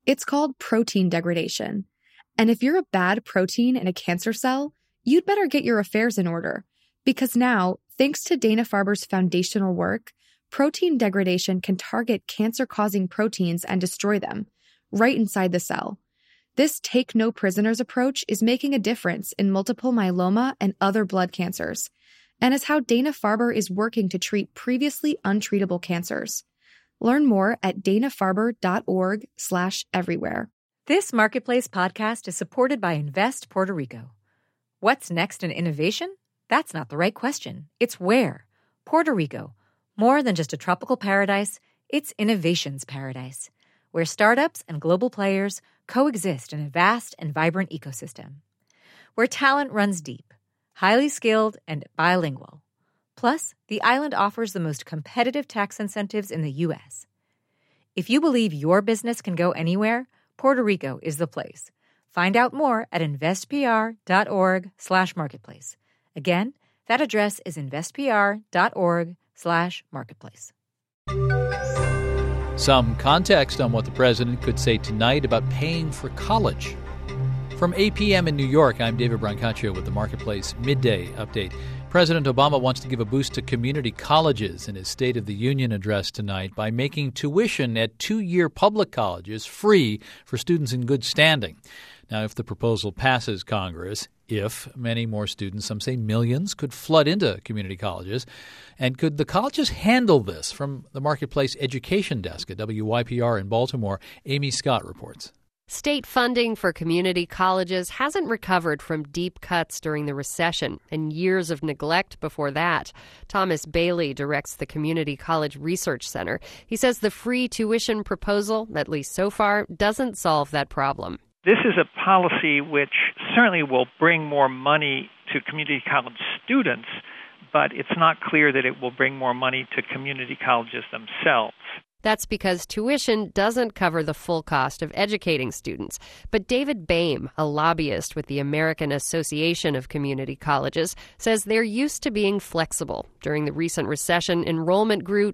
It's called protein degradation. And if you're a bad protein in a cancer cell, you'd better get your affairs in order. Because now, thanks to Dana-Farber's foundational work, protein degradation can target cancer-causing proteins and destroy them, right inside the cell. This take-no-prisoners approach is making a difference in multiple myeloma and other blood cancers, and is how Dana-Farber is working to treat previously untreatable cancers. Learn more at danafarber.org/everywhere. This Marketplace podcast is supported by Invest Puerto Rico. What's next in innovation? That's not the right question. It's where. Puerto Rico. More than just a tropical paradise, it's innovation's paradise, where startups and global players coexist in a vast and vibrant ecosystem. Where talent runs deep, highly skilled, and bilingual. Plus, the island offers the most competitive tax incentives in the U.S. If you believe your business can go anywhere, Puerto Rico is the place. Find out more at investpr.org/marketplace. Again, that address is investpr.org/marketplace. Some context on what the president could say tonight about paying for college. From 8 p.m. in New York, I'm David Brancaccio with the Marketplace Midday Update. President Obama wants to give a boost to community colleges in his State of the Union address tonight by making tuition at two-year public colleges free for students in good standing. Now, if the proposal passes Congress, many more students, some say millions, could flood into community colleges. And could the colleges handle this? From the Marketplace Education Desk at WYPR in Baltimore, Amy Scott reports. State funding for community colleges hasn't recovered from deep cuts during the recession and years of neglect before that. Thomas Bailey directs the Community College Research Center. He says the free tuition proposal, at least so far, doesn't solve that problem. This is a policy which certainly will bring more money to community college students, but it's not clear that it will bring more money to community colleges themselves. That's because tuition doesn't cover the full cost of educating students. But David Boehm, a lobbyist with the American Association of Community Colleges, says they're used to being flexible. During the recent recession, enrollment grew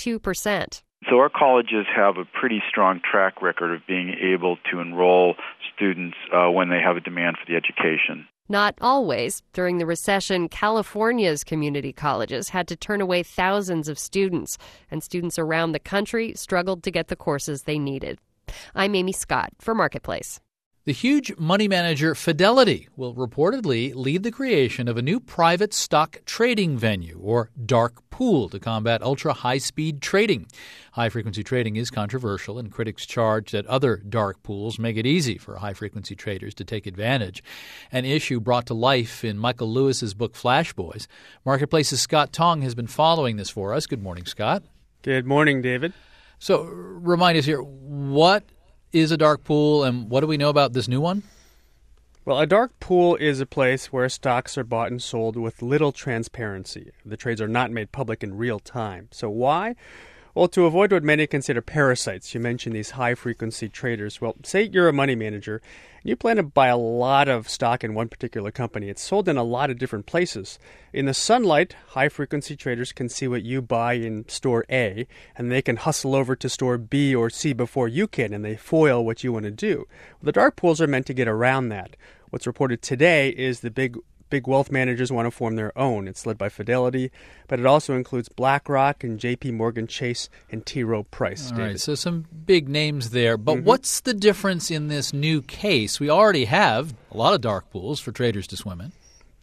22%. So our colleges have a pretty strong track record of being able to enroll students when they have a demand for the education. Not always. During the recession, California's community colleges had to turn away thousands of students, and students around the country struggled to get the courses they needed. I'm Amy Scott for Marketplace. The huge money manager Fidelity will reportedly lead the creation of a new private stock trading venue, or dark pool, to combat ultra-high-speed trading. High-frequency trading is controversial, and critics charge that other dark pools make it easy for high-frequency traders to take advantage. An issue brought to life in Michael Lewis's book Flash Boys. Marketplace's Scott Tong has been following this for us. Good morning, Scott. Good morning, David. So remind us here, what is a dark pool, and what do we know about this new one? Well, a dark pool is a place where stocks are bought and sold with little transparency. The trades are not made public in real time. So why? Well, to avoid what many consider parasites. You mentioned these high-frequency traders. Well, say you're a money manager, and you plan to buy a lot of stock in one particular company. It's sold in a lot of different places. In the sunlight, high-frequency traders can see what you buy in store A, and they can hustle over to store B or C before you can, and they foil what you want to do. Well, the dark pools are meant to get around that. What's reported today is the big wealth managers want to form their own. It's led by Fidelity, but it also includes BlackRock and J.P. Morgan Chase and T. Rowe Price. All David. right, so some big names there. But what's the difference in this new case? We already have a lot of dark pools for traders to swim in.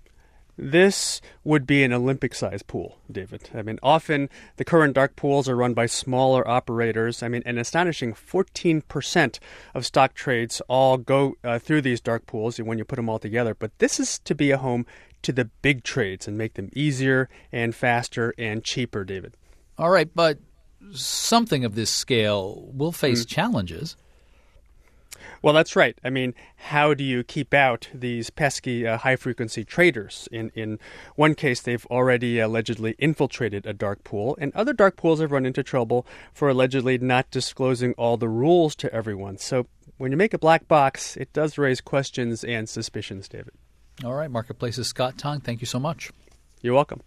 This would be an Olympic-sized pool, David. I mean, often the current dark pools are run by smaller operators. I mean, an astonishing 14% of stock trades all go through these dark pools when you put them all together. But this is to be a home to the big trades and make them easier and faster and cheaper, David. All right, but something of this scale will face challenges. Well, that's right. I mean, how do you keep out these pesky high-frequency traders? In one case, they've already allegedly infiltrated a dark pool, and other dark pools have run into trouble for allegedly not disclosing all the rules to everyone. So when you make a black box, it does raise questions and suspicions, David. All right, Marketplace's Scott Tong, thank you so much. You're welcome.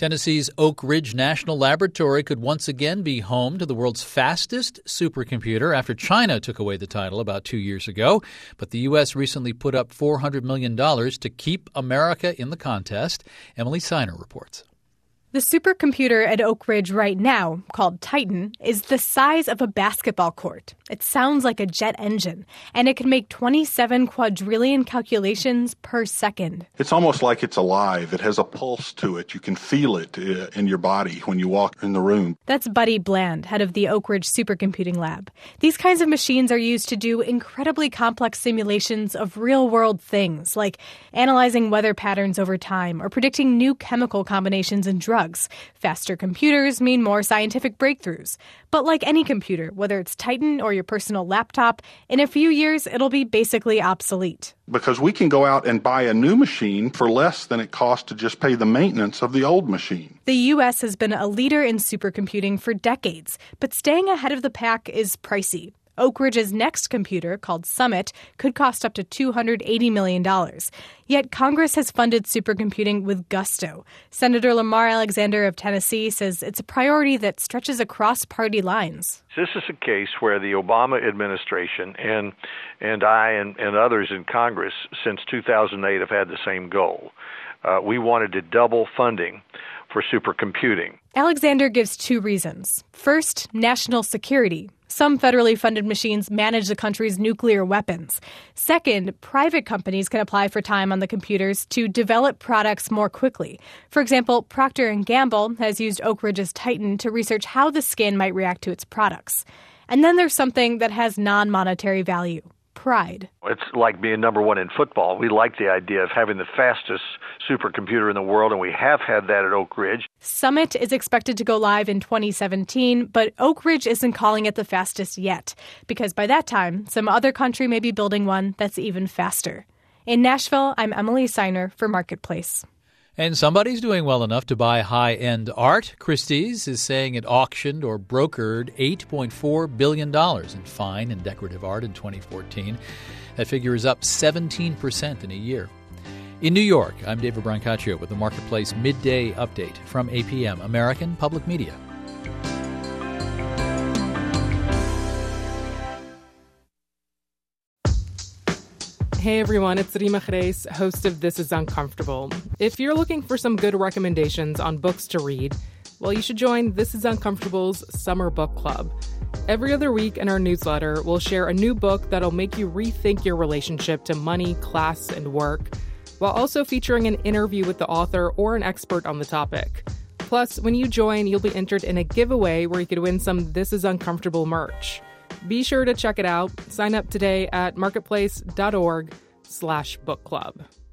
Tennessee's Oak Ridge National Laboratory could once again be home to the world's fastest supercomputer after China took away the title about 2 years ago. But the U.S. recently put up $400 million to keep America in the contest. Emily Siner reports. The supercomputer at Oak Ridge right now, called Titan, is the size of a basketball court. It sounds like a jet engine, and it can make 27 quadrillion calculations per second. It's almost like it's alive. It has a pulse to it. You can feel it in your body when you walk in the room. That's Buddy Bland, head of the Oak Ridge Supercomputing Lab. These kinds of machines are used to do incredibly complex simulations of real-world things, like analyzing weather patterns over time or predicting new chemical combinations in drugs. Faster computers mean more scientific breakthroughs. But like any computer, whether it's Titan or your personal laptop, in a few years it'll be basically obsolete. Because we can go out and buy a new machine for less than it costs to just pay the maintenance of the old machine. The U.S. has been a leader in supercomputing for decades, but staying ahead of the pack is pricey. Oak Ridge's next computer, called Summit, could cost up to $280 million. Yet Congress has funded supercomputing with gusto. Senator Lamar Alexander of Tennessee says it's a priority that stretches across party lines. This is a case where the Obama administration and I and others in Congress since 2008 have had the same goal. We wanted to double funding for supercomputing. Alexander gives two reasons. First, national security. Some federally funded machines manage the country's nuclear weapons. Second, private companies can apply for time on the computers to develop products more quickly. For example, Procter & Gamble has used Oak Ridge's Titan to research how the skin might react to its products. And then there's something that has non-monetary value. Pride. It's like being number one in football. We like the idea of having the fastest supercomputer in the world, and we have had that at Oak Ridge. Summit is expected to go live in 2017, but Oak Ridge isn't calling it the fastest yet, because by that time, some other country may be building one that's even faster. In Nashville, I'm Emily Siner for Marketplace. And somebody's doing well enough to buy high-end art. Christie's is saying it auctioned or brokered $8.4 billion in fine and decorative art in 2014. That figure is up 17% in a year. In New York, I'm David Brancaccio with the Marketplace Midday Update from APM, American Public Media. Hey everyone, it's Rima Reis, host of This Is Uncomfortable. If you're looking for some good recommendations on books to read, well, you should join This Is Uncomfortable's Summer Book Club. Every other week in our newsletter, we'll share a new book that'll make you rethink your relationship to money, class, and work, while also featuring an interview with the author or an expert on the topic. Plus, when you join, you'll be entered in a giveaway where you could win some This Is Uncomfortable merch. Be sure to check it out. Sign up today at marketplace.org/book club.